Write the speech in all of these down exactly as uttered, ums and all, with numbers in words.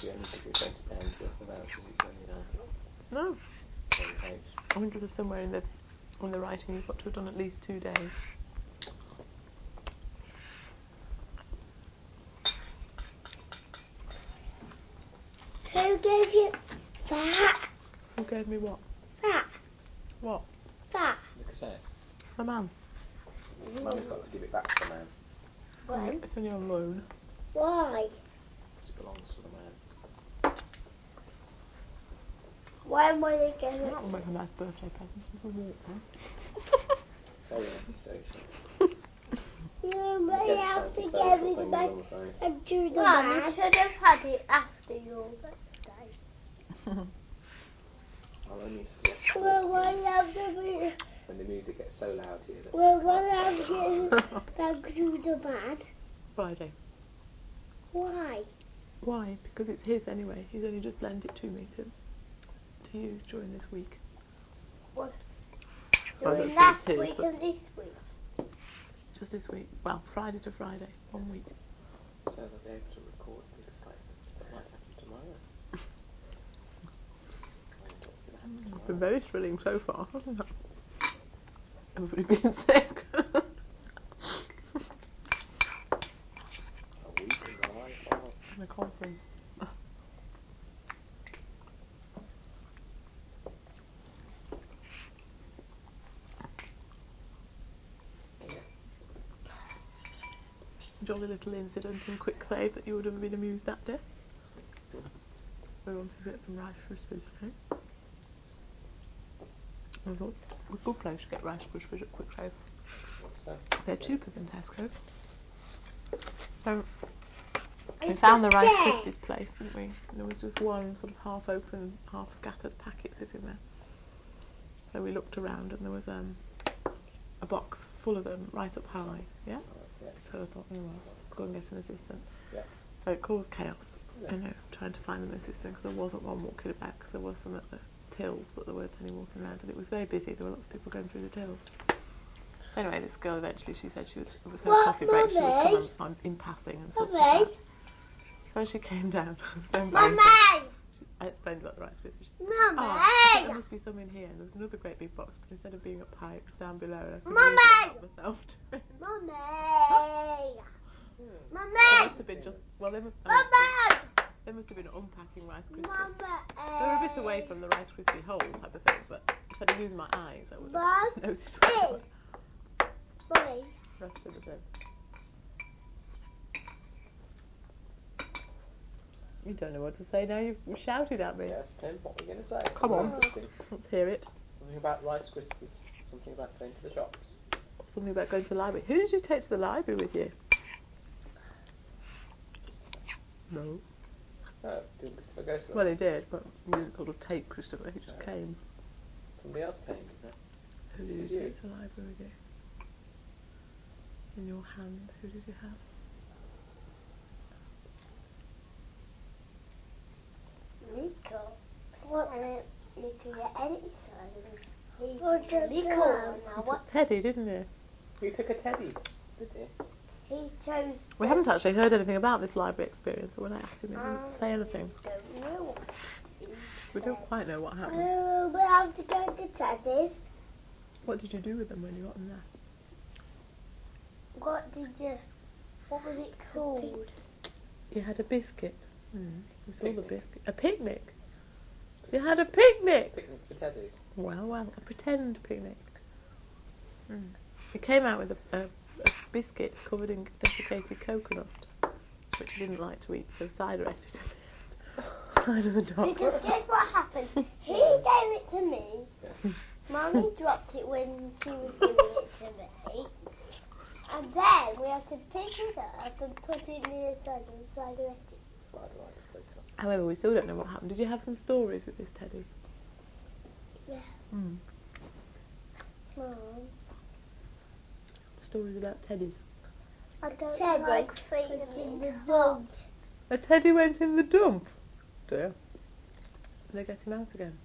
you only give you twenty pounds worth of vouchers each when you know. No. Okay. I think there's somewhere in the in the writing you've got to have done at least two days. Who gave you that? Who gave me what? That. What? That. The cassette. The man. Mum's got to give it back to the man. When? It's only on loan. Why? It belongs to the man. Why am I getting it? That will make a nice birthday present. It's a Walkman. Very antisocial. You may Against have to antisocial give it things, back I'm afraid. and do the Mum, man. you should have had it after your birthday. I'll only suggest Well, why Walkmans have to be? when the music gets so loud here that Well, it's why hard have to to give it back to the man? Friday. Why? Why? Because it's his anyway. He's only just lent it to me to to use during this week. What? Well, Doing that's last his, week but- and this week. Just this week. Well, Friday to Friday. One week. So they'll be able to record the excitement that might happen tomorrow. What's going to happen It's tomorrow? been very thrilling so far, hasn't it? Everybody been sick. A week in the life of... In a conference. Jolly little incident in Quick Save that you would have been amused at, dear. We wanted to get some Rice Krispies, okay? I thought, a good place to get Rice Krispies at Quick Save. What's that? They're cheaper than Tesco's. So, we It's found the Rice okay. Krispies place, didn't we? And there was just one sort of half open, half scattered packet sitting there. So we looked around and there was um, a box full of them right up high, yeah? Oh, yeah. So I thought, oh well, go and get an assistant. Yeah. So it caused chaos, Yeah. you know, trying to find an assistant because there wasn't one walking about, because there was some at the tills, but there weren't any walking around, and it was very busy. There were lots of people going through the tills. So anyway, this girl eventually, she said she was, it was her What, coffee break, she would come Mummy? on, on, in passing and sort of Mummy? chat. So she came down, it was so embarrassing. Mummy! I explained about the Rice Krispies. Mummy! Oh, I think there must be some in here. And there was another great big box, but instead of being up high, it was down below. And I couldn't Mummy! really help myself to it. Mummy! Hmm. There Mummy! must have been just, well, they must, oh, Mummy! they must have been unpacking Rice Krispies. Mummy! They were a bit away from the Rice Krispie hole type of thing, but instead of using my eyes, I would have Mum? noticed where they were. Mummy! Rest of the bin. You don't know what to say now, you've shouted at me. Yes, Tim, what were you going to say? Come Something on. interesting? Let's hear it. Something about Rice Krispies. Something about going to the shops. Something about going to the library. Who did you take to the library with you? No. Oh, didn't Christopher go to the Well, he did, but you didn't sort of take Christopher, he just No. came. Somebody else came, didn't it? Who did Did you you? take to the library with you? In your hand, who did you have? Nico. What? And it, you can get any size. He What took a Nico girl. one now. You What? took Teddy, didn't you? You took a teddy, did you? He chose. We haven't actually heard anything about this library experience, so when I asked him, he didn't say anything. Don't know what he We don't said. quite know what happened. Oh, we have to go to Teddy's. What did you do with them when you got them there? What did you? What was it called? You had a biscuit. Mm. We saw the Picnic. biscuit. A picnic? You had a picnic? Picnic for teddies. Well, well, a pretend picnic. Mm. He came out with a, a, a biscuit covered in desiccated coconut, which he didn't like to eat, so Cider ate it in the side of the dog. Because guess what happened? He gave it to me. Yes. Mummy dropped it when she was giving it to me. And then we had to pick it up and put it near Cider and Cider ate it. Cider likes coconut. However, we still don't know what happened. Did you have some stories with this Teddy? Yeah. Mm. Mum, Stories about Teddies. I don't Teddy like was feeling in the hot. dump. A Teddy went in the dump. Dear. Did they get him out again?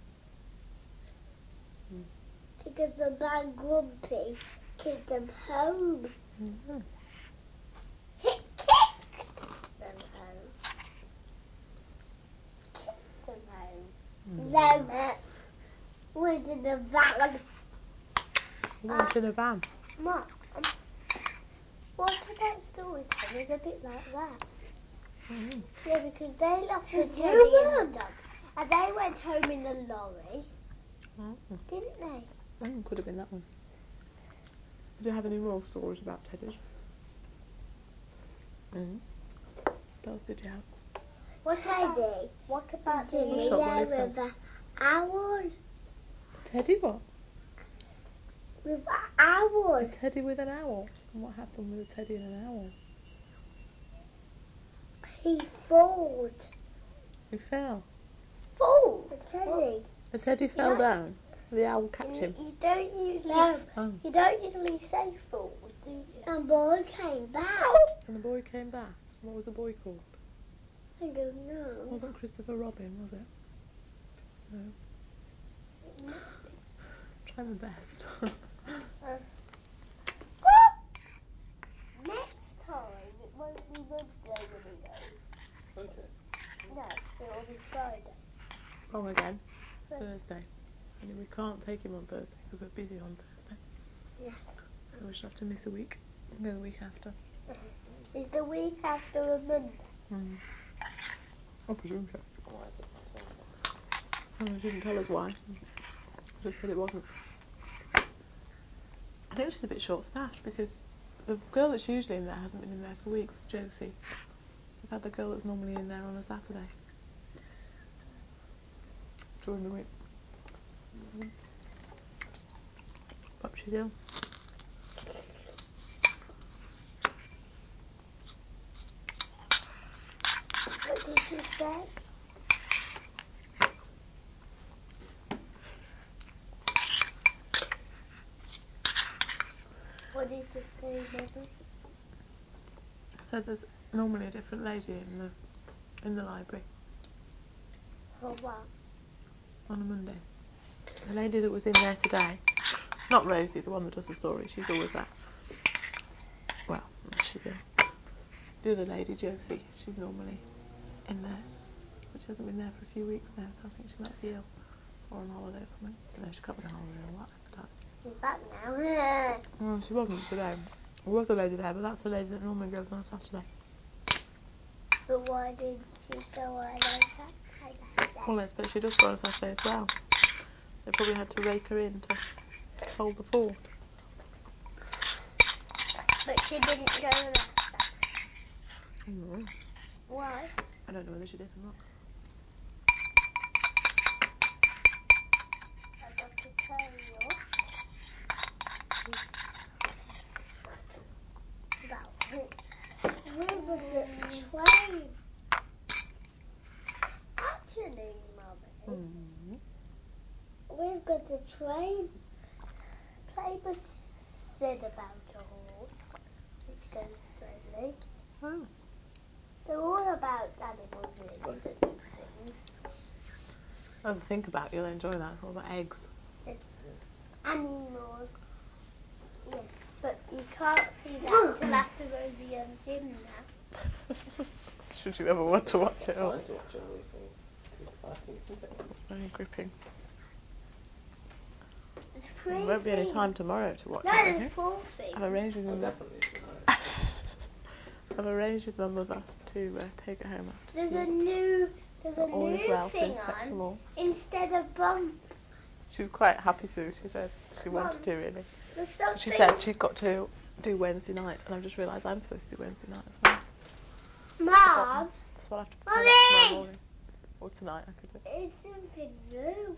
Mm. Because the man Grumpy kicked them home. Mm-hmm. He kicked them home. uh, was in the van. What's in a van? Mum, um, what about story time is a bit like that? Mm-hmm. Yeah, because they lost the You teddy and won. the dog. And they went home in a lorry, Mm-hmm. didn't they? Mm, could have been that one. Do you have any more stories about teddies? Mm. What else did you have? What about, Teddy. what about the Jimmy Shop there Molly's with an owl. Teddy what? With an owl. A teddy with an owl. And what happened with a teddy and an owl? He falls. He fell. Falls. The teddy. The teddy fell know- down. The owl catch You, him. you don't usually, No. Oh. you don't usually say falls, do you? And boy came back. And the boy came back. What was the boy called? I don't know. Wasn't Christopher Robin, was it? No. Try my best. Next time, it won't be Monday when he goes. Won't it? No, it will be Friday. Wrong again. Thursday. Thursday. And we can't take him on Thursday because we're busy on Thursday. Yeah. So we should have to miss a week. And go the week after. Is the week after a Monday? Mm. I presume so. Why is it not on? Oh, they didn't tell us why. I just said it wasn't. I think she's a bit short-staffed because the girl that's usually in there hasn't been in there for weeks, Josie. We've had the girl that's normally in there on a Saturday. During the week. Mm. But she's ill. What did you say? What did you say, Mother? So there's normally a different lady in the in the library For what? on a Monday. The lady that was in there today, not Rosie, the one that does the story, she's always there. Well, she's in. The other lady, Josie, she's normally in there, but she hasn't been there for a few weeks now, so I think she might be ill or on holiday or something. No, she can't be on holiday or what. I don't She's back now. know. Well, she wasn't today. There was a lady there, but that's the lady that normally goes on a Saturday. But why didn't she go on a Saturday? Well, I suppose she does go on a Saturday as well. They probably had to rake her in to hold the fort. But she didn't go on a Saturday. Mm. Why? I don't know whether she did or not. I got to tell you about it. Where was the train? Actually, Mummy, Mm. We've got the train. Playboy said about a horse which goes slowly. Oh. They're all about animals, really, that do things. Have a think about it, you'll enjoy that. It's all about eggs. Animals. Yes, but you can't see that till after Rosie and Jim now. Should you ever want to watch it all? Trying to watch all these things. It's too exciting, isn't it? It's very gripping. There's There three won't be any things. time tomorrow to watch No, it, I there's think. four things. I've arranged with Oh, my definitely tomorrow. I've arranged with my mother to uh, take her home after There's tea. a new, there's a All new is well for thing Inspector on Morse. instead of bump. She was quite happy to. She said she wanted Mum, to really. There's something. She said she'd got to do Wednesday night, and I've just realised I'm supposed to do Wednesday night as well. Mom, So I'll have to prepare that tomorrow Mummy! morning. Or tonight, I could do. It's something new.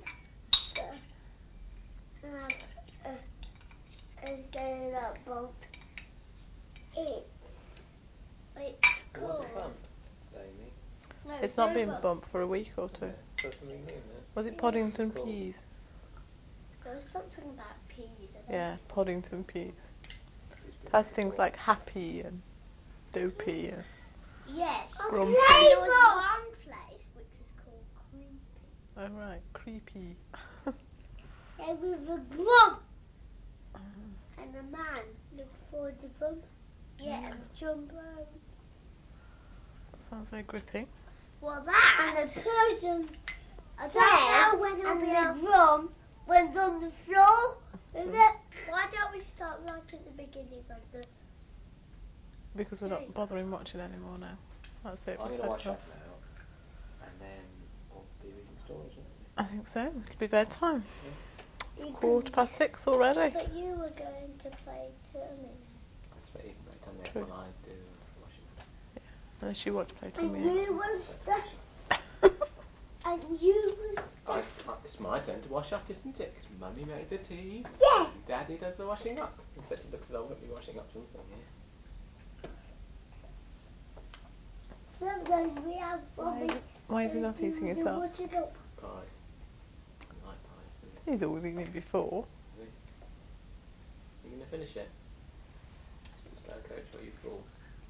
Uh, uh, instead of bump. It, it's It wasn't called. fun, Amy. No, It's not been bump. bumped for a week or two. Yeah, so something new, isn't it? Was it Yeah. Poddington Cool. Peas? There was something about peas. I don't Yeah, know. Poddington Peas. It's It been has things cool. like happy and dopey and Yes. grumpy. And there was one place which was called Creepy. Oh right, creepy. And with a bump. And a man look for the bump. Yeah, and jump rope. Sounds very gripping. Well, that And a person I don't know when it'll be a drum when's on the floor. Is it? Why don't we start right at the beginning of the... Because we're not bothering watching anymore now. That's it. I'm we've going to had watch enough. that now, and then we'll be reading stories, won't we? I think so. It'll be bedtime. Yeah. It's Because- quarter past six already. But you were going to play Terminator. That's what even play Tommy True. while I do washing up. Unless you watch Play And Tommy. you were stuck. And you were I, stuck. I, it's my turn to wash up, isn't it? Because Mummy made the tea. Yeah. And Daddy does the washing up. Except it looks as though I'm going to be washing up something here. Sometimes we have Bobby. Why, why is he not eating his up? Pie. I like pie. Isn't He's always eaten it before. it? You going to finish it? Just a slow coach or you full?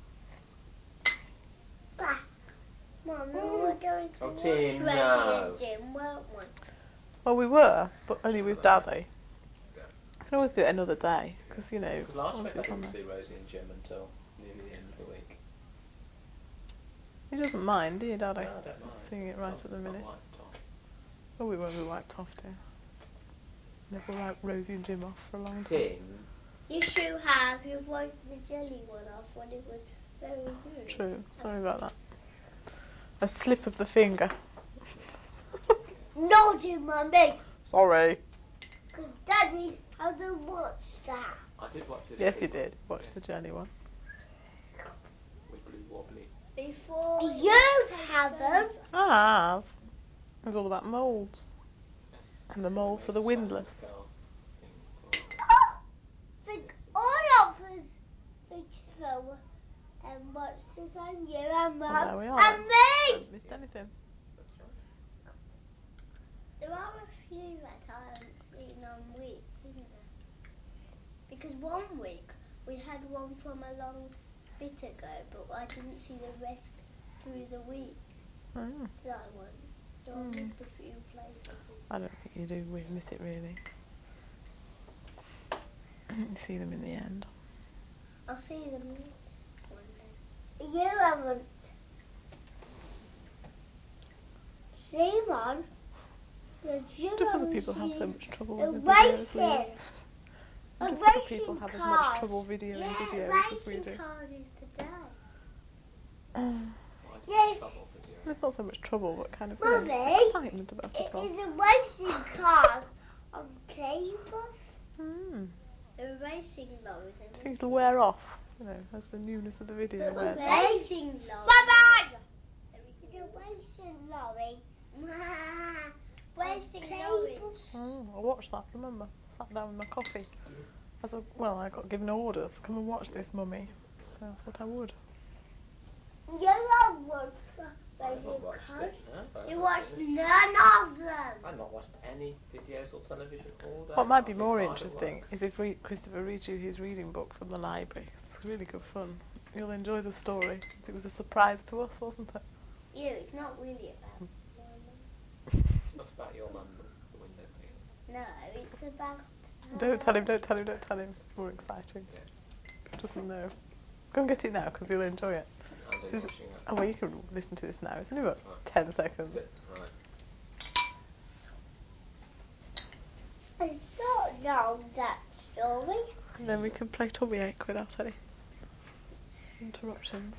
Bah. Mum, we were going to Oh, watch Tim, Rosie no. and Jim, weren't we? Well, we were, but only with Daddy. Yeah. I can always do it another day, because, you know, Because last once week I it's on didn't there. see Rosie and Jim until nearly the end of the week. He doesn't mind, do you, Daddy? No, I don't mind. Seeing it right As at long the as it's minute. not wiped off. Oh, we won't be wiped off, dear. Never wipe Rosie and Jim off for a long time. Tim. Yes, you have. You wiped the jelly one off when it was very good. True, sorry about that. A slip of the finger. Naughty, Mummy. Sorry. Because Daddy hasn't watched that. I did watch this. Yes, big you one. did. Watch Yeah. the jelly one. Wibbly wobbly. Before you haven't. I have. It was all about moulds. Yes. And the mould for the Made windlass. some girls thing for it. Think all of us reached through and watched it on you and Mum Well, there we are. and me. Haven't missed anything. That's right. There are a few that I haven't seen on weeks, isn't there? Because one week we had one from a long bit ago, but I didn't see the rest through the week Oh, that I went. So I Hmm. missed a few places. I don't think you do we miss it really. You see them in the end. I'll see them one day. You haven't seen one. Because you I wonder if other haven't people have so seen much trouble a with the videos we do. racing. I A wonder if other racing people have as cars. much trouble videoing Yeah, videos as we racing do. cars is today. Why do you Yes. have trouble for doing It's not so much trouble, but kind of you Mummy, know, excitement about It it all. is a racing car on Playbus. Mm. A racing lorry. Do you think it'll wear off, you know, as the newness of the video A wears off? racing lorry. Bye bye. It's a racing lorry. Racing lorry. Oh, I watched that, remember? Sat down with my coffee. As a, well, I got given orders, come and watch this, Mummy. So I thought I would. You have watched the I haven't racing watched cars. it. No, I You haven't watched seen it. none of them. I've not watched any videos or television all day. What might be I've been more hard at interesting work. is if we, Christopher reads you his reading book from the library. It's really good fun. You'll enjoy the story. 'Cause it was a surprise to us, wasn't it? Yeah, it's not really about my mum. It's not about your mum, the window cleaner. No, it's about. Don't tell him, don't tell him, don't tell him. It's more exciting. Yeah. He doesn't know. Go and get it now because he'll enjoy it. I'm This doing is- washing up. Oh, well, you can listen to this now. It's only about Right. ten seconds. Is it? Right. It's not long, that story. And then we can play tummy ache without any interruptions.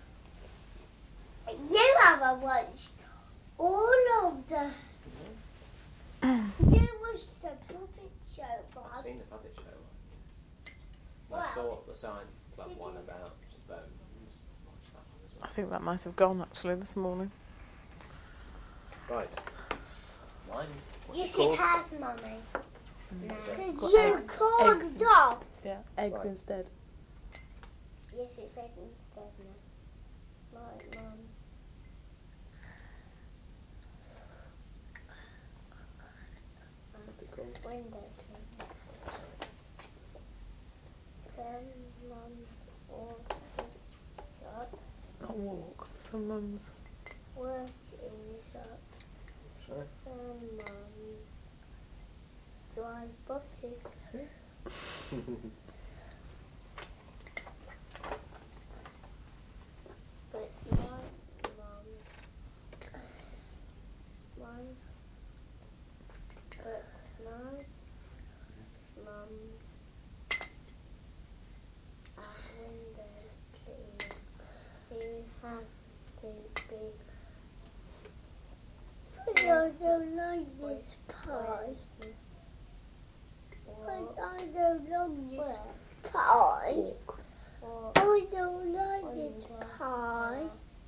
You haven't watched all of the. You watched the puppet show, I've Bob. seen the puppet show one, yes. And Wow. I saw the Science Club Did one you? about bones. Watched that one as I well. think that might have gone actually this morning. Right. Mine. What's Yes, it called? it has, Mummy. Mm. Is it? Because Got you eggs. called Eggs. it off. Yeah, eggs Right. instead. Yes, it's egg instead now. Right, Mum. What's it called? Window cleaner. Then Mum walked shop. Not walk. Some mums. Work in shop. That's right. Then Mum drive buses. But my Mum, my I don't like this pie. I, I don't like this pie. I don't like this pie.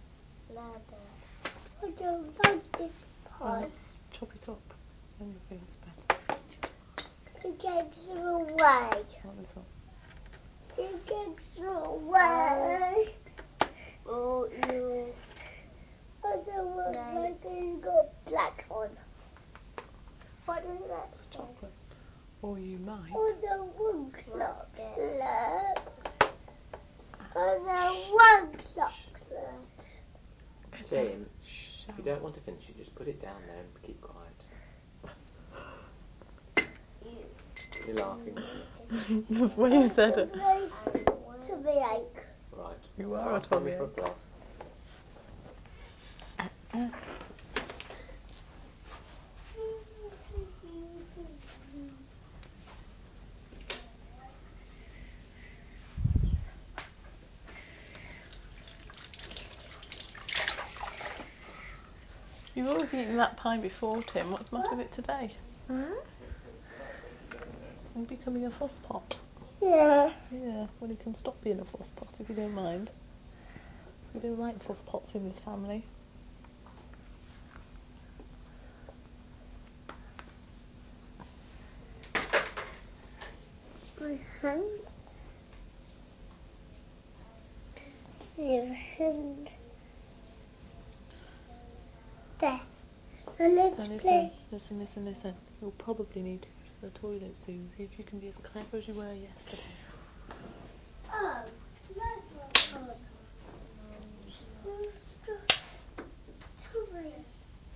I don't like this Well, pie. let's chop it up. Then you think it's better. You get some away. Not this one. You get some away. Oh, you. I don't want my thing got black on. What is that? Chocolate. Or you might. I don't want chocolate. I don't want chocolate. Tim, Shh. if you don't want to finish it, just put it down there and keep quiet. You're laughing. The way you said it. Tummy ache. Right. You are Come a on, tummy give me ache. foot off. You've always eaten that pie before, Tim. What's the matter with it today? Hmm? You're becoming a fusspot. Yeah. Yeah, well, you can stop being a fusspot if you don't mind. We don't like fusspots in this family. My hand. Your hand. There. Now let's Now listen, play. listen, listen, listen. You'll probably need to go to the toilet soon. See if you can be as clever as you were yesterday. Oh, that's not fun. Tummy.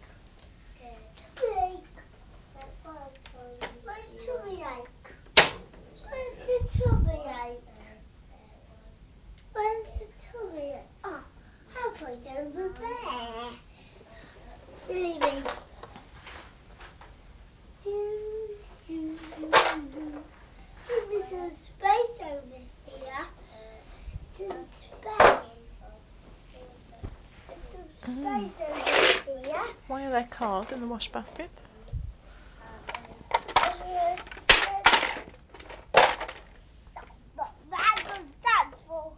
Tummy ache. Where's tummy ache? Where's the tummy ache? Where's the tummy ache? Oh, halfway over there. Silly me. There's some space over here. Some space. There's some space over here. Why are there cars in the wash basket? That was that for.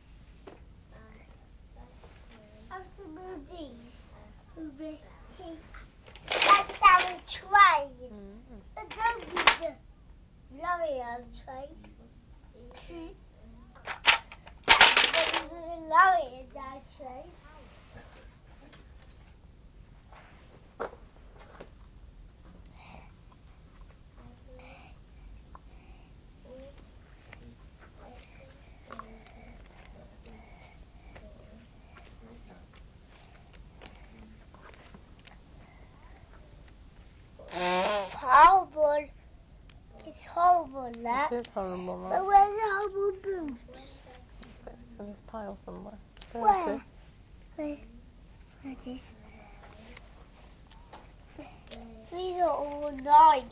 I have to move these over here. That's down a train. Mm. But don't be the lorry train. The lorry is that train. Horrible. It's horrible, that. It is horrible, But that. where's the horrible boot? I expect it's in this pile somewhere. There Where? it is. Where? Where is These are all nice.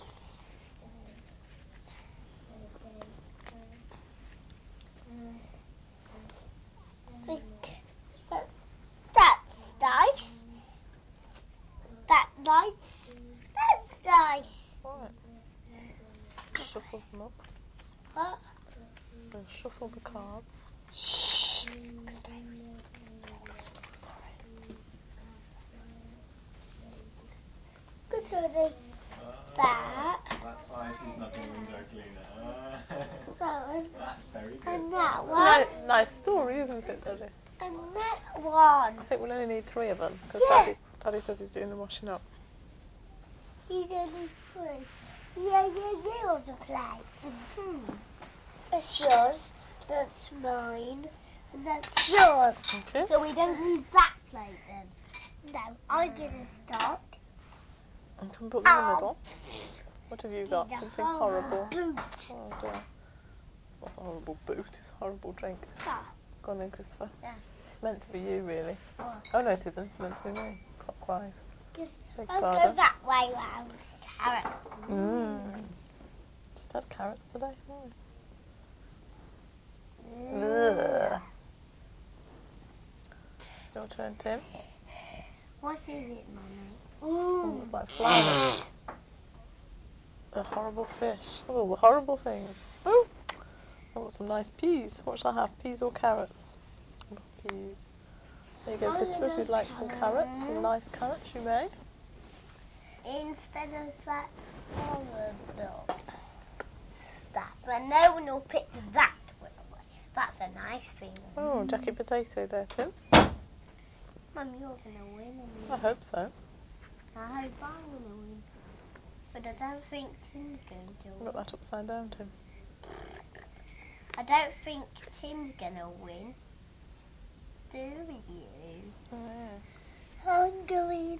Like, that, that's nice. That's nice. That's nice. Right. Shuffle them up. What? And shuffle the cards. Shh. Good for the that. That's why she's not doing Jacqueline. That one. That's very good. And that It's a one. ni- nice story, isn't it, Daddy? And that one. I think we'll only need three of them, because Yeah. Daddy, Daddy says he's doing the washing up. He's only three. Yeah, yeah, yeah, to play. Mm-hmm. That's yours. That's mine. And that's yours. Okay. So we don't need that plate then. No, I get a start. And can we put them in the Um, middle? What have you got? Need a Something horrible. Boot. Oh dear. It's not a horrible boot, it's a horrible drink. Ah, Go on then, Christopher. yeah. It's meant to be you, really. Oh. Oh no, it isn't. It's meant to be me. Clockwise. Just, Big let's pardon. go that way round. Carrot. Mmm. Just had carrots today. Mm. Mm. Ugh. Your turn, Tim. What is it, Mummy? Oh, it's like flowers. A horrible fish. Oh, the horrible things. Oh, I've got some nice peas. What shall I have? Peas or carrots? Oh, peas. There you go, I Christopher. If love you'd like some carrots, some nice carrots, you may. Instead of that horrible stuff. But no one will pick that one away. That's a nice thing. Oh, jacket potato there, Tim. Mum, you're going to win. I hope so. I hope I'm going to win. But I don't think Tim's going to I've win. got that upside down, Tim. I don't think Tim's going to win. Do you? Yeah. I'm going.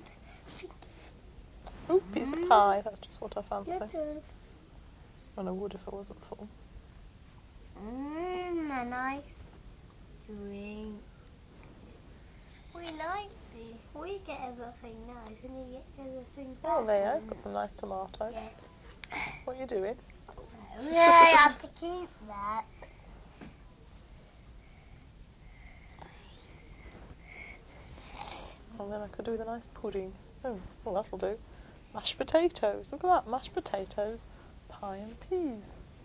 Oh, piece of pie. That's just what I fancy. Your turn. And I would if I wasn't full. Mmm, a nice drink. We like this. We get everything nice and he gets everything bad. Oh, there, it's got some nice tomatoes. Yeah. What are you doing? Yeah, I have to keep that. And then I could do with a nice pudding. Oh, well, that'll do. Mashed potatoes. Look at that, mashed potatoes, pie and peas.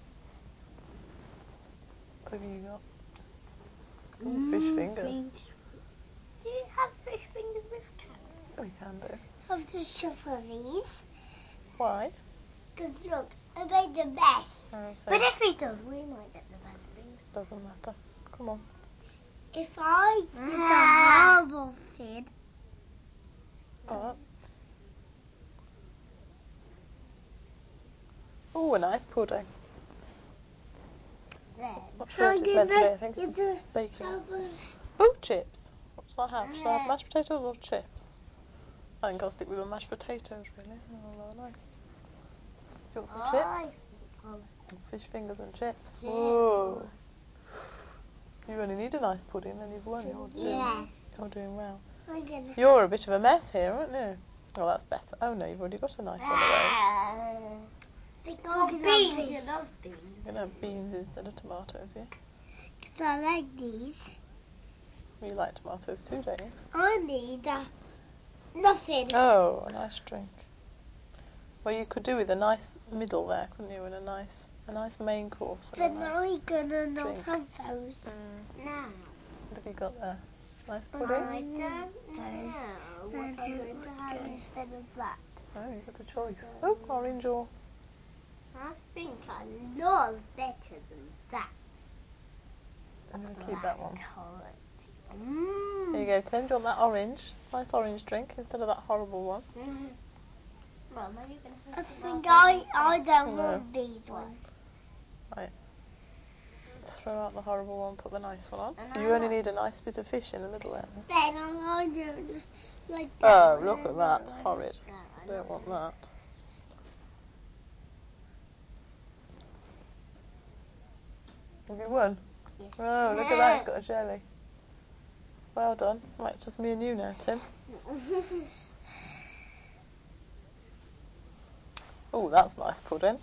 What have you got? Ooh, Mm, fish fingers. fish. Do you have fish fingers with carrots? We can do. Have to shuffle these. Why? Because look, I made the best. Oh, so But if he does, we might get the best things. doesn't matter. Come on. If I did Ah. the horrible thing, What? Oh, a nice pudding. Then. Not sure what it's meant to be. I think it's the baking. horrible. Oh, chips. What shall I have? Shall I have Yeah. mashed potatoes or chips? I think I'll stick with the mashed potatoes, really. Oh, nice. Do you want some I chips? Oh, Fish fingers and chips. yeah. Whoa. You only need a nice pudding and you've won. You're doing, Yes. you're doing well. I'm gonna. You're a bit of a mess here, aren't you? Oh, that's better. Oh, no, you've already got a nice one of those. Ah. Because Oh, I'm beans. gonna You love beans. You're going to have beans instead of tomatoes, yeah? Because I like these. You like tomatoes too, don't you? I need uh, nothing. Oh, a nice drink. Well, you could do with a nice middle there, couldn't you? And a nice, a nice main course. And But a nice I'm gonna not drink. have those. Mm. Now. What have you got there? Nice I pudding? don't know what I'm That's going to have okay. instead of that. Oh, you've got a choice. Oh, orange or... I think I love better than that. I'm going to keep that one. Mmm. There you go, Tim. Do you want that orange? Nice orange drink instead of that horrible one. Mm. Mum, are you going to I have think tomatoes I, instead? I don't No. want these ones. Right. Let's throw out the horrible one, put the nice one on. And So I you only want- need a nice bit of fish in the middle there. Then I don't like that. Oh, one. look I at don't that. like Horrid. No, I I don't want that. Have you won? Yes. Oh, look at that. It's got a jelly. Well done. Right, it's just me and you now, Tim. Oh, that's nice pudding.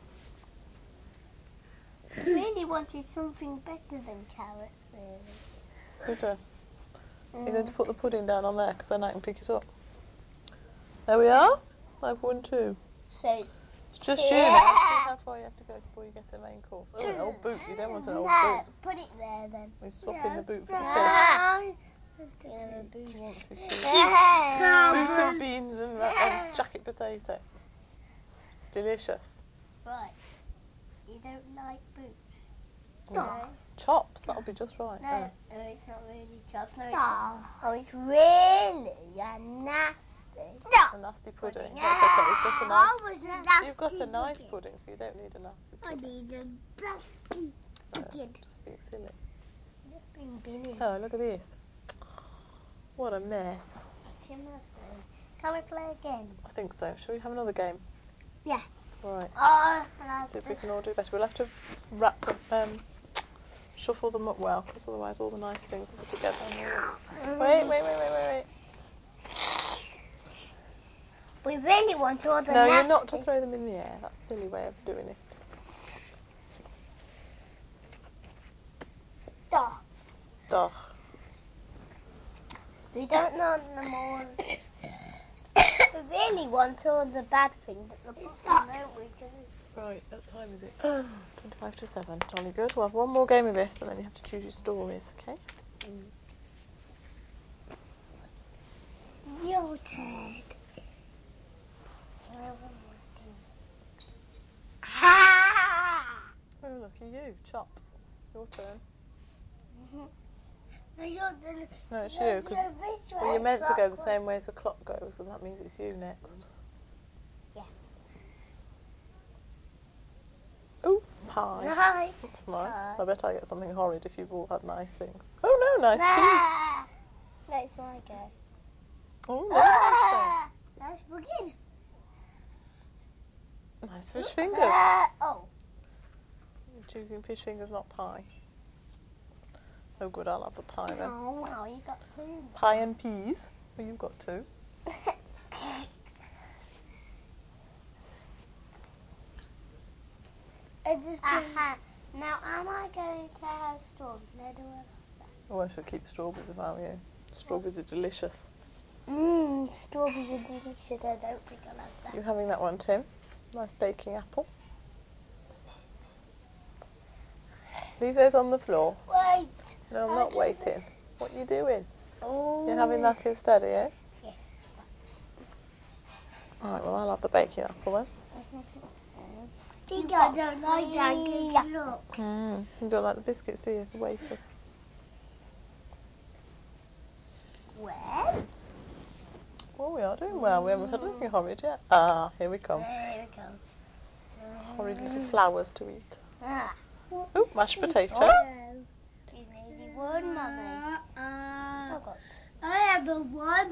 I really wanted something better than carrots, really. Good done. Mm. You're going to put the pudding down on there because then I can pick it up. There we are. I've won two. So, It's just yeah. you now. See how far you have to go before you get the main course. Oh, an old boot. You don't want an old no, boot. put it there then. We're swapping the boot for the fish. Ah. He wants his boot. Boot Ah. and beans and, and jacket potato. Delicious. Right. You don't like boots? No. No. Chops, that'll be just right. No, Oh. no, it's not really chops. No, it's No. not. Oh, it's really a nasty. A nasty pudding. Pudding. That's okay. It's got a nice, I was a nasty you've got a nice pudding. pudding, so you don't need a nasty I pudding. need a nasty No, pudding. just being silly. Just being Billy. Oh, look at this. What a mess. Can we play again? I think so. Shall we have another game? Yeah. Right. Oh, and I See if we can all do better. We'll have to wrap them, um, shuffle them up well, because otherwise all the nice things will be together. Wait, wait, wait, wait, wait, wait. We really want all the No, nasty. you're not to throw them in the air. That's a silly way of doing it. Duh. Duh. We don't want them all. We really want all the bad things at the bottom, don't we? Right, what time is it? Oh, twenty-five to seven. Jolly good. We'll have one more game of this and then you have to choose your stories, okay? Mm. Your turn. Oh, look at you. Chops. Your turn. No, you're the, No, it's you're you, because the well, you're meant to go the same way as the clock goes, and that means it's you next. Yeah. Ooh, pie. Nice. That's nice. Pie. I bet I get something horrid if you've all had nice things. Oh no, nice peas. Ah, no, it's my go. Oh, no, nice Ah, let's begin. thing. Nice fish fingers. Ah, oh. You're choosing fish fingers, not pie. Oh good, I'll have the pie then. Oh, wow, you got two. Pie and peas. Well, you've got two. I just Aha. Now, am I going to have strawberries? No, do I have that? Oh, I should keep strawberries if I were you. Strawberries are delicious. Mmm, strawberries are delicious. I don't think I'll have that. You having that one, Tim? Nice baking apple. Leave those on the floor. Wait. No, I'm I not don't waiting. What are you doing? Oh. You're having that instead, are you? Yes. Alright, well I'll have the baking apple then. I think I don't like that. Look. Mm. You don't like the biscuits, do you? The wafers. Where? Oh, we are doing well. We haven't had anything horrid yet. Ah, here we come. There we go. Horrid little flowers to eat. Ah. Oh, mashed potato. Oh. You needed one, Mummy. Uh, I got I have a one.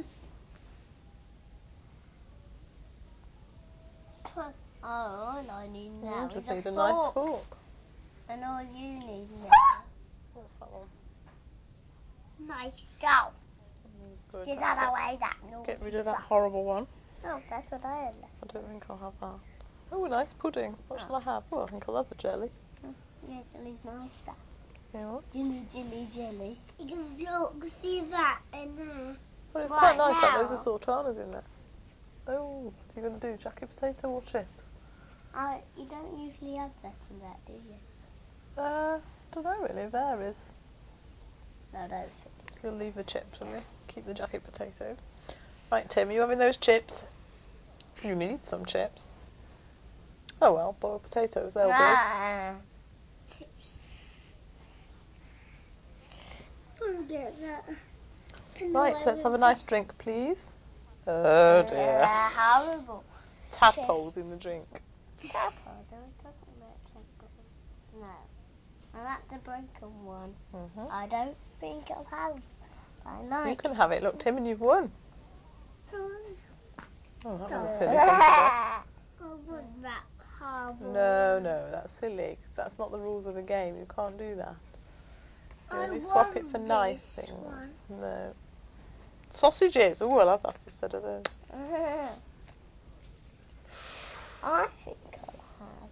two. Oh, and I need Oh, now just is a need a fork. nice fork. And all you need now. What's that one? Nice. Go. Mm, good. Get Get, out of the way, that naughty get rid of that son. horrible one. Oh, that's what I had left. I don't think I'll have that. Oh, a nice pudding. What Oh. shall I have? Oh, I think I'll have the jelly. Yeah, jelly's nice, that. You know what? Jelly, jelly, jelly. Because look, see that in there. Well, it's Right, quite nice that now. those are sultanas in there. Oh, what are you going to do? Jacket potato or chips? Uh, you don't usually have that in that, do you? Uh, don't know really. It varies. No, I don't. You'll leave the chips, will you? Keep the jacket potato. Right, Tim, are you having those chips? You need some chips. Oh well, boiled potatoes, they'll do. Ah. Forget that. Right, let's have a nice drink, please. Oh dear. Uh, horrible. Tadpoles in the drink. Tadpoles? Are we talking about tadpoles? No. I like the broken one. Mm-hmm. I don't think I'll have. I like. You can have it. Look, Tim, and you've won. Oh, that was a silly thing to I want that harbour. do. No, no, that's silly. 'Cause that's not the rules of the game. You can't do that. You I only swap it want for nice this things. one. No. Sausages. Oh, I'll have that instead of those. I think I'll have.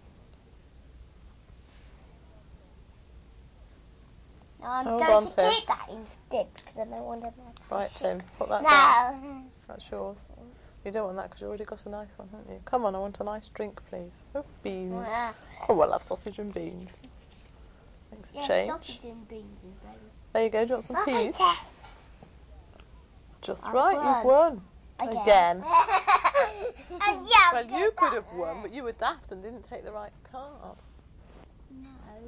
No, I'm Hold going on, to Tim. keep that instead because I don't want to make Right, Tim, put that No. down. That's yours. You don't want that because you already got a nice one, haven't you? Come on, I want a nice drink, please. Oh, beans. Yeah. Oh, well, I'll have sausage and beans. Makes a Yeah, change. sausage and beans is better. There you go. Do you want some Okay, peas? yes. Just I've right, won. you've won. Again. Again. And yeah, Well, you could have won, but you were daft and didn't take the right card. No.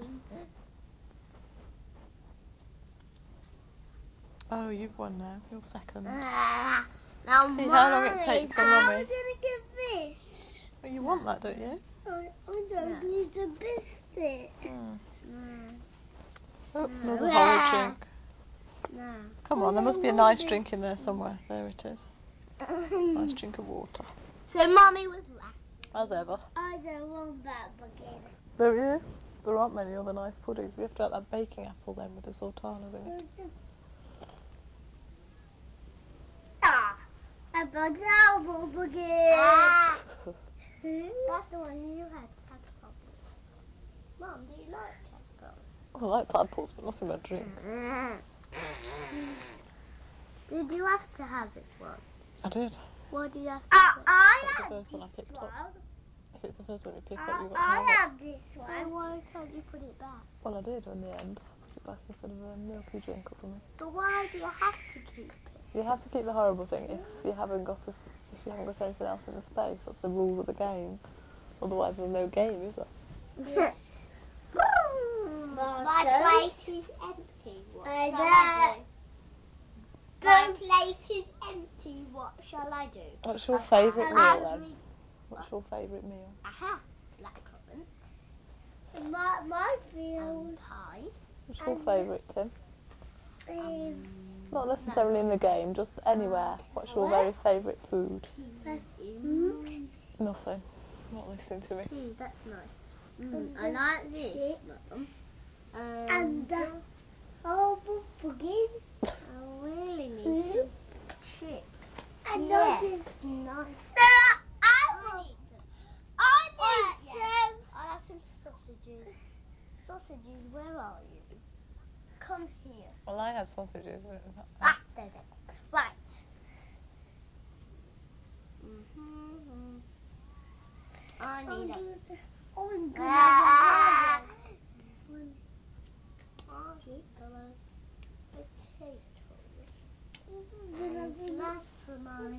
Oh, you've won now. You're second. Ah, now See how long it Mommy's takes for gonna- I'm Mummy. going to get this. Well, you No. want that, don't you? I, I don't No. need a biscuit. Mm. No. Oh, No. another horrid Ah. drink. No. Come on, there must be a nice drink in there somewhere. There it is. Nice drink of water. So Mummy was left. As ever. I don't want that again. Don't you? There aren't many other nice puddings. We have to have that baking apple then with the sultanas in it. Ah, I got double again. Ah. That's the one you had, tadpoles. Mum, do you like tadpoles? I like tadpoles, but not in my drink. Did you have to have this one? I did. Why do you have to Uh, have it? I That's the have first one I this picked one. up. If it's the first one you pick up, Uh, you've got to I have it. have this So one. why can't you put it back? Well, I did in the end. I put it back instead of a milky drink or something. But why do you have to keep it? You have to keep the horrible thing if you haven't got a, if you haven't got anything else in the space. That's the rules of the game. Otherwise, there's no game, is there? Yes. My place is empty. What I shall I know. do? My plate is empty. What shall I do? What's your Okay. favourite meal I'll then? What's your favourite meal? Aha, blackcurrant My, my and feels pie. What's your Um, favourite, Tim? is Not necessarily in the game, just anywhere. What's your very favourite food? mm, Nothing. Not listening to me. tea, that's nice. Mm, And I the like this, chick. Mum. Um, And the horrible forgive. I really need Mhm. some chick. And Yeah. those is nice. I I need need some. I Alright, need yeah. some. I have some sausages. Sausages, where are you? Come here. Well, I had sausages. But it was not Ah, there they are. Right. Mm-hmm. I need a... Oh, I'm gonna Ah. Hello. Potatoes. And last for my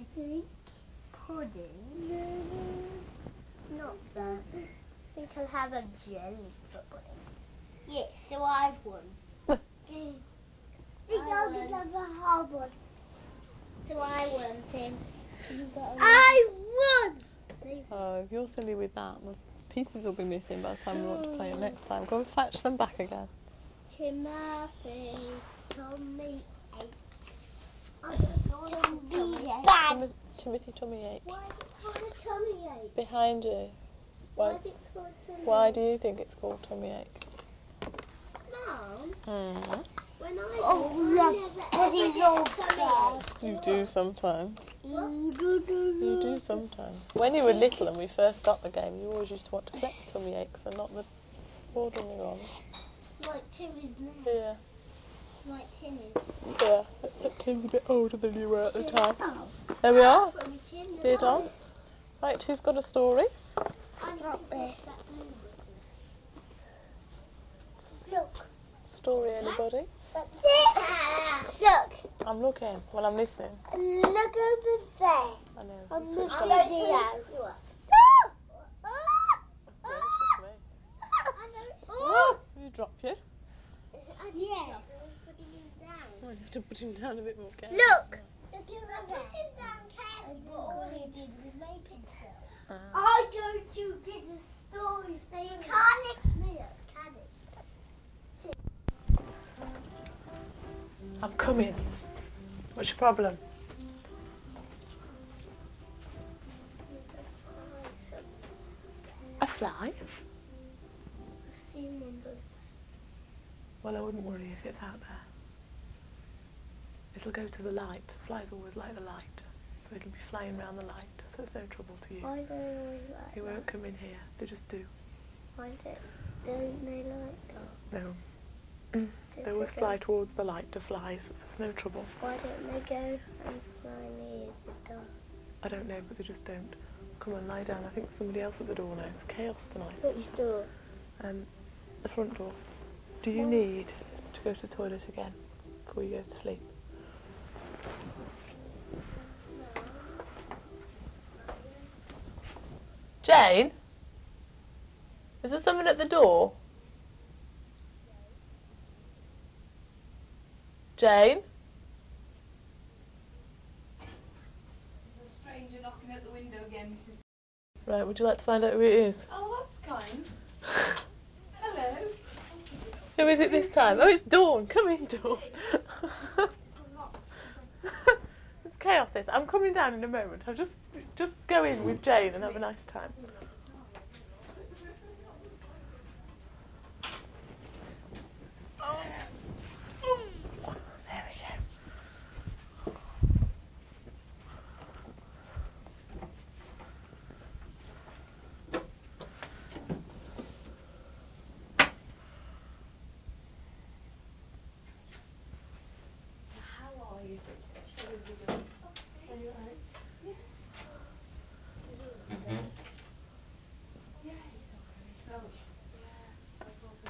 pudding. Not that. I think I'll have a jelly for pudding. Yes, so I've won. We I don't won. have a hard one. So I won, Tim. You got a I won! Oh, if you're silly with that, the pieces will be missing by the time we want to play it next time. Go and fetch them back again. Timothy, tummy ache. Tummy ache. bad. Timi- Timothy tummy ache. Why is it called a tummy ache? Behind you. Why Why, is it called tummy why ache? do you think it's called tummy ache? Mum, Mm. when I Oh, do, look, I never what is all ever get tummy ache. You do sometimes. What? You do sometimes. When you were little and we first got the game, you always used to want to collect the tummy aches and not the ordinary ones. Like Timmy's now. Yeah. Like Timmy's. Yeah. Except Tim's a bit older than you were at the time. Oh. There we are. From a tin See it on? Right, who's got a story? I need Not to there. put that blue with me. Look. Story, anybody? That's it. Look. I'm looking. Well, I'm listening. Look over there. I know. On You the switched on. video. No, it's just me. Oh. You drop you. I didn't Yeah. stop, I was putting him down. Oh, you have to put him down a bit more carefully. Look. Look I over put there. him down carefully, but all he did was make himself. Ah. I go to get a story. So you can't lift me up, can he? I'm coming. What's your problem? A fly? I've seen one, but Well, I wouldn't worry if it's out there. It'll go to the light. Flies always like the light. So it'll be flying around the light, so it's no trouble to you. why do they always like They that? won't come in here. They just do. Why don't, don't they like dark? No. They always fly towards the light to fly, so it's no trouble. Why don't they go and fly near the dark? I don't know, but they just don't. Come on, lie down. I think there's somebody else at the door now. It's chaos tonight. Which door? Um, the front door. Do you Why? need to go to the toilet again before you go to sleep? Jane? Is there someone at the door? Jane? There's a stranger knocking at the window again, Missus Right, would you like to find out who it is? Oh, that's kind. Hello. Who is it this time? Oh, it's Dawn. Come in, Dawn. It's chaos this. I'm coming down in a moment. I'll just just go in with Jane and have a nice time. Oh. There we go. How are you?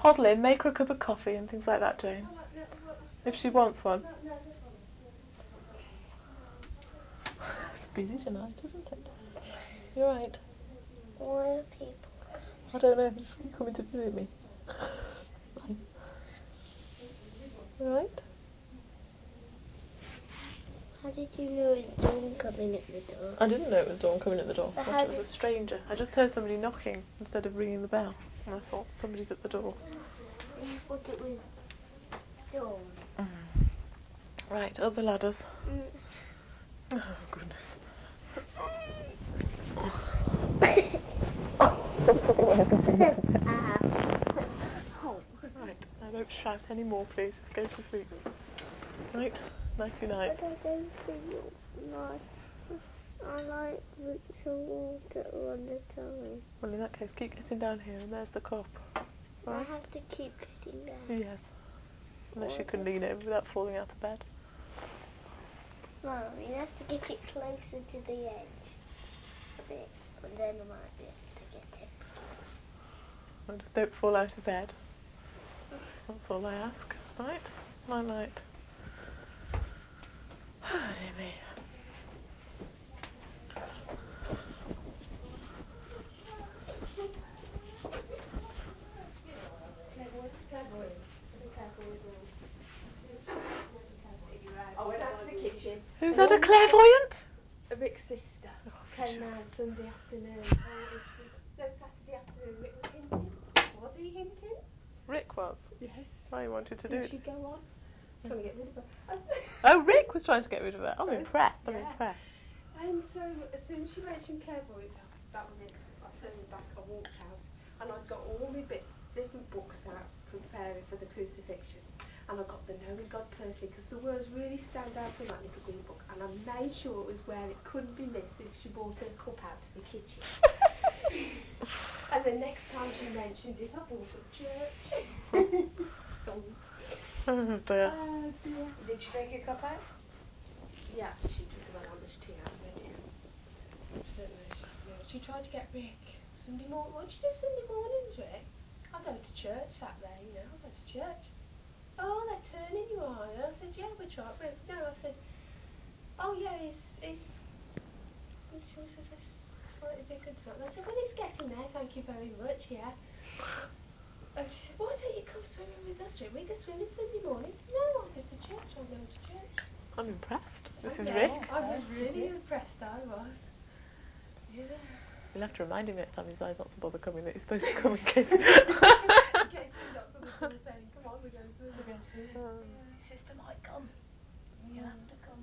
toddle in, make her a cup of coffee and things like that, Jane. Oh, like, no, what- If she wants one. No, no, don't bother. No, don't bother, I don't want it. No, I don't. It's busy tonight, isn't it? You're right. Why are people? I don't know, just coming to visit me. All right. How did you know it was Dawn coming at the door? I didn't know it was Dawn coming at the door. I But thought how it was a did- stranger. I just heard somebody knocking instead of ringing the bell, and I thought somebody's at the door. You thought it was Dawn. Mm. Right, up the ladders. Mm. Oh goodness. Ah. Right, now don't shout any more, please. Just go to sleep. Right, nighty night. But I don't think it's nice. I like with some water on the tongue. Well, in that case, keep getting down here, and there's the cup. I Right? have to keep getting down. Yes. Unless you can lean over without falling out of bed. No, you have to get it closer to the edge of it, and then I might be able to get it. Well, just don't fall out of bed. That's all I ask. Right? Night night. Oh dear me. Clairvoyance, clairvoyance. Be careful with them. I went out to the kitchen. Who's and that, a all the- clairvoyant? Rick's sister Oh, came sure. round Sunday afternoon. Oh, it was, no, Saturday afternoon. Rick was hinting. Was he hinting? Rick was. Yes. I wanted to do Did it. she go on? Trying to get rid of her. Oh, Rick was trying to get rid of her. I'm Both, impressed. I'm yeah. impressed. And so as soon as she mentioned clairvoyance, oh, that was it. I turned my back, I walked out, and I got all my bits, different books out, preparing for the crucifixion. And I got the Knowing God personally, because the words really stand out in that little green book, and I made sure it was where it couldn't be missed if she brought her cup out to the kitchen. And the next time she mentioned it, I brought up church. Oh dear. Oh dear. Did she take your cup out? Yeah, she took about that much tea out of it, yeah. She don't know, she, yeah. She tried to get Rick Sunday morning. What do you do Sunday mornings, Rick? I go to church Saturday, you know, I go to church. Oh, they're turning you on. And I said, yeah, we try. Rick, no, I said, oh yeah, it's, it's, she says it's slightly different tonight. And I said, well, it's getting there, thank you very much, yeah. And she said, why don't you come swimming with us, Rick? We go swimming Sunday mornings. No, I go to church, I'm going to church. I'm impressed. This I is know, Rick. I was really impressed, I was. Yeah. You'll have to remind him next time he decides not to bother coming that he's supposed to come in case. In case he knocks on the door saying, come on, we're going swimming. We're going swimming. Um, Yeah. Sister might come. You'll have to come.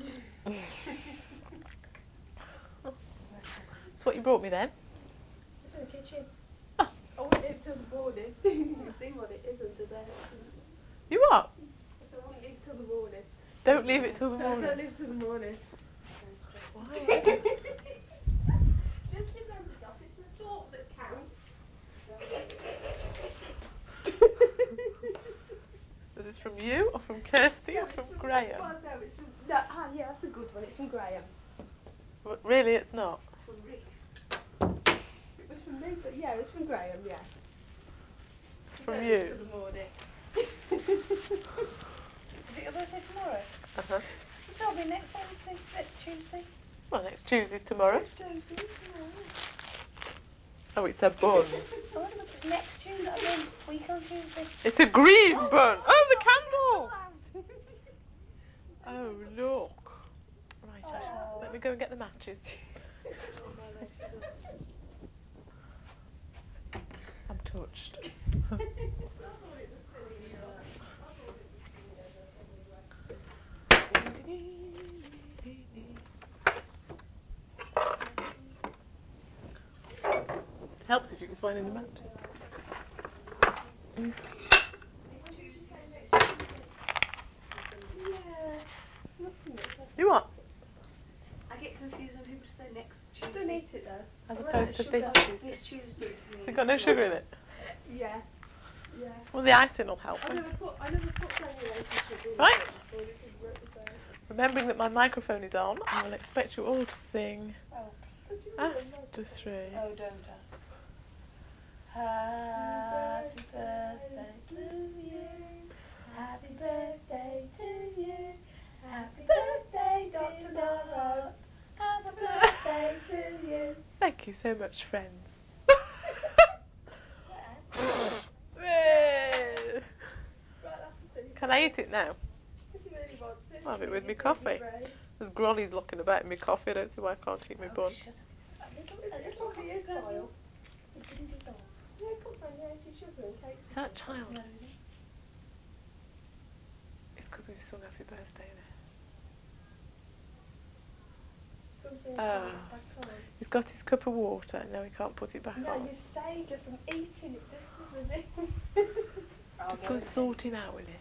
That's what you brought me then. It's in the kitchen. I wouldn't leave till the morning. You can see what it is under there. You what? So I wouldn't leave till the morning. Don't leave it till the No, morning. don't leave till the morning. Why? Just remember, Doc, it's the thought that counts. Is this from you or from Kirsty No, or it's from Graham? Well, no, it's from... No, ah, yeah, that's a good one. It's from Graham. R- Really, it's not. It's from Rick. It was from me, but yeah, it's from Graham, yeah. It's You from don't you. leave till the morning. Is it your birthday tomorrow? Uh-huh. You told me next Wednesday, next Tuesday. Well, next Tuesday's tomorrow. Next Tuesday, tomorrow. Oh, it's a bun. Oh, it was next Tuesday, I mean, week on Tuesday. It's a green bun. Oh, the candle. Oh, look. Right, I shall, let me go and get the matches. I'm touched. I thought it was silly enough. I thought it was silly enough It helps if you can find any matches. Mm. It's Tuesday, next Tuesday. Yeah, mustn't it? You what? I get confused when people say next Tuesday. Don't eat it though. As I opposed to sugar. this Tuesday. This Tuesday to me. It's got no sugar in it. Yeah, yeah. Well, the icing will help. I never put, I never put granulated sugar in Right. it before because it worked the same. Remembering that my microphone is on, I will expect you all to sing Oh, What do you mean? after three. oh, don't ask. Happy birthday to you. Happy birthday to you. Happy birthday, Doctor Nora. Happy birthday to you. Thank you so much, friends. Yay. Can I eat it now? If you really want to. I'll have it with You me can coffee. bread. There's grollies looking about in my coffee. I don't see why I can't eat my bun. A little, a little beer style. Yeah, come on, yeah, she's sugar and cake. Is that child? It's because we've sung happy birthday there. Something Oh. back on. He's got his cup of water and now he can't put it back No, on. you saved her from eating it. This is the thing. Just go sort him out with it.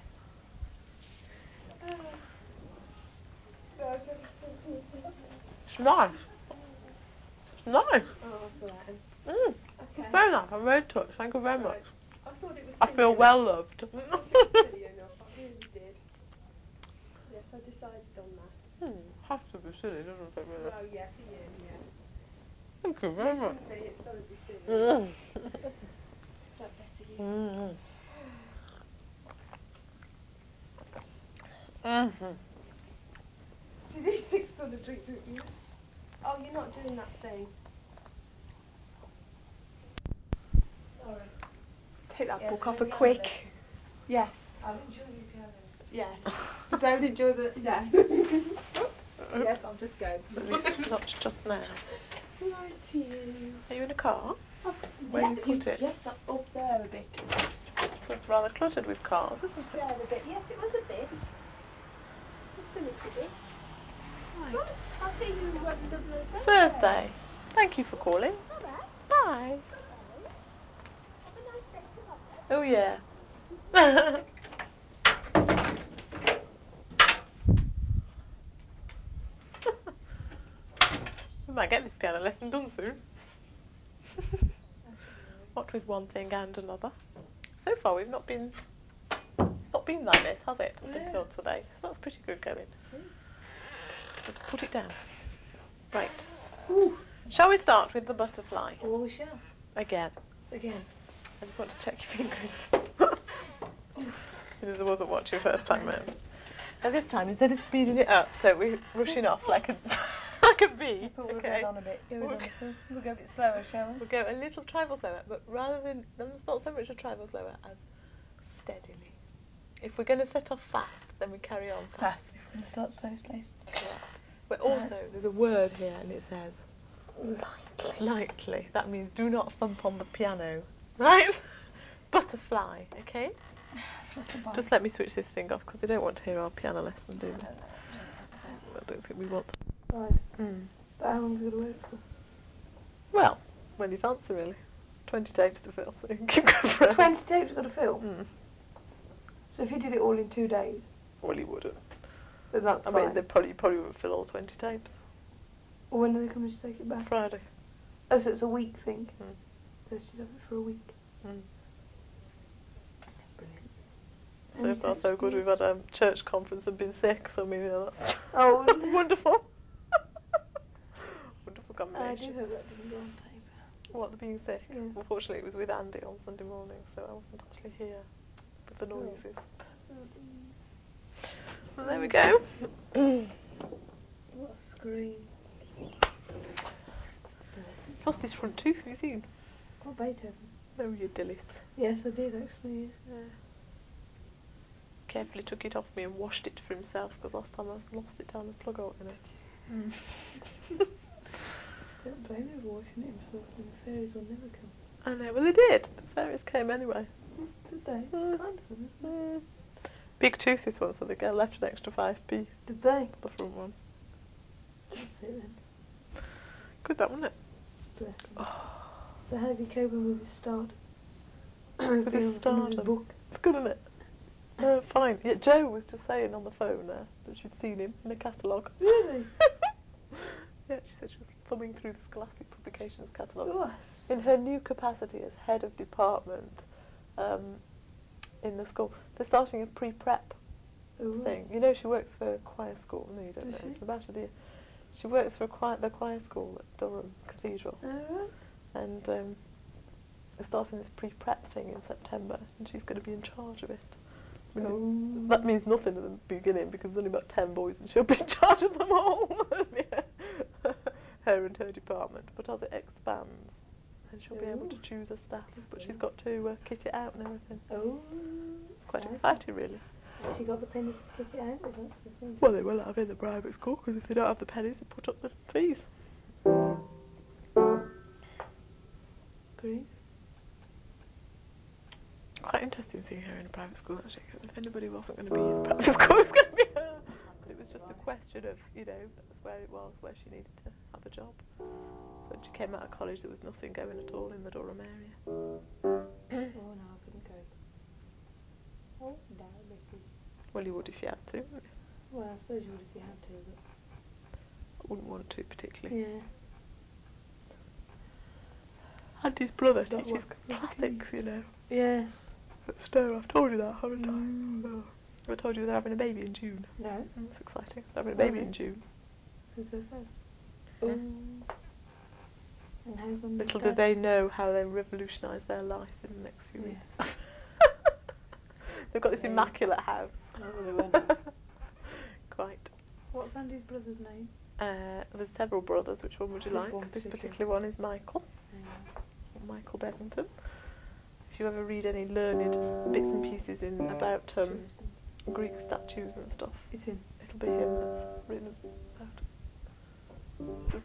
No, I don't know. It's nice. It's nice. Oh, that's alright. Mm. Okay. It's very nice. I'm very touched. Thank you very Right. much. I thought it was I silly feel enough. well loved. I thought it was silly enough. I really did. Yes, I decided on that. Hmm. Has to be silly, doesn't it, really? Well, yeah, for you, yeah. Thank you very much. Recently, it's got to be silly. Mm. Is that better, you? Mm. Mm-hmm. Do these six sort of drinks with you? Oh, you're not doing that thing. Sorry. Take that Yeah, book the off a piano quick. lesson. Yes. I'll enjoy your piano. Yes. But don't enjoy the. Yeah. Yes, I'll just go. Not just now. Right to you. Are you in a car? Oh, Where yeah, have you put it? Yes, up, up there a bit. So it's rather cluttered with cars, isn't it? There a bit. Yes, it was a bit. Just a little bit. Right. Right. I'll see you on the Thursday. Thank you for calling. Bye. Have a nice day tomorrow. Oh yeah. We might get this piano lesson done soon. What with one thing and another. So far we've not been, it's not been like this, has it, up Yeah. until today? So that's pretty good going. Just put it down. Right. Ooh. Shall we start with the butterfly? Oh, we shall. Again. Again. I just want to check your fingers. Because I wasn't watching first time round. And this time, instead of speeding it up, so we're rushing off like a like a bee. I thought we'll Okay. go on a bit. Go We'll on. go- We'll go a bit slower, shall we? We'll go a little trifle slower, but rather than, it's not so much a trifle slower as steadily. If we're going to set off fast, then we carry on fast. Fast. If we're going to start slow, slow. Correct. But also, there's a word here, and it says lightly. Lightly. That means do not thump on the piano. Right? Butterfly, okay? Just let me switch this thing off, because they don't want to hear our piano lesson, do they? I don't think we want to. Right. Mm. But how long is it going to wait for? Well, when you fancy, really. twenty tapes to fill, so you can keep going forever. twenty tapes you've got to fill? Mm. So if you did it all in two days, Well, you wouldn't. then that's I fine. mean, they probably, probably wouldn't fill all twenty tapes. Well, when are they coming to take it back? Friday. Oh, so it's a week thing? Mm. So she'd have it for a week. Mm. Brilliant. So Any far, so good. textures? We've had a church conference and been sick, so maybe that's Oh, wonderful. Wonderful I combination. do hope that didn't go on tape. What, the being sick? Yeah. Unfortunately, it was with Andy on Sunday morning, so I wasn't actually here with the noises. Well, there we go. What a scream. He's lost his front tooth, have you seen? Oh, Beethoven. Oh, you dillies. Yes, I did actually. Yes. Yeah. Carefully took it off me and washed it for himself, because last time I lost it down the plug hole in it. Mm. Don't blame him for washing it himself, then the fairies will never come. I know, well they did. The fairies came anyway. Mm, did they? Mm. Kind of them, isn't it? Mm. Big tooth this one, so they get left an extra five p Did they? for the front one. That's it then. Good that, wasn't it? Bless him. Oh. So how's he coping with his start? With his stardom. book. It's good, isn't it? Uh, fine. Yeah, Jo was just saying on the phone uh, that she'd seen him in a catalogue. Really? Yeah, she said she was thumbing through the Scholastic Publications catalogue. Oh, In her new capacity as head of department um, in the school. They're starting a pre-prep oh, thing. You know, she works for a choir school. No, you don't Does know she? anything about it, do you? She works for a choir, the choir school at Durham Cathedral. Alright. And um, They're starting this pre-prep thing in September, and she's going to be in charge of it. I mean, Oh. it, that means nothing at the beginning because there's only about ten boys, and she'll be in charge of them all. Yeah. Her and her department. But as it expands, then she'll be able to Ooh. choose her staff. But she's got to uh, kit it out and everything. Oh. It's quite Exciting. exciting, really. Has she got the pennies to get it out? That's the thing. Well, they will have in the private school because if they don't have the pennies, they put up the fees. Great. Quite interesting seeing her in a private school, actually, because if anybody wasn't going to be in a private school, it was going to be her. But it was just a question of, you know, that's where it was, where she needed to have a job. So when she came out of college, there was nothing going at all in the Durham area. Oh no, I couldn't go. Oh, diabetes. Well, you would if you had to. Well, I suppose you would if you had to, but... I wouldn't want to particularly. Yeah. And his brother That teaches work. classics, you know. Yeah. At Stowe, I've told you that, haven't Mm. I? Oh. I told you they're having a baby in June. No. Mm, that's exciting. They're having a Oh, baby really? in June. Who's her first? Yeah. Oh. And how come Little the do they know how they revolutionise their life in the next few Yeah. weeks. They've got this Yeah. immaculate house. Oh, they won't have. Quite. What's Andy's brother's name? Uh, there's several brothers. Which one would you This like? one This particular. particular one is Michael. Um, Michael Bevington. If you ever read any learned bits and pieces in about um, Greek statues and stuff, it's him. it'll be him that's written about it.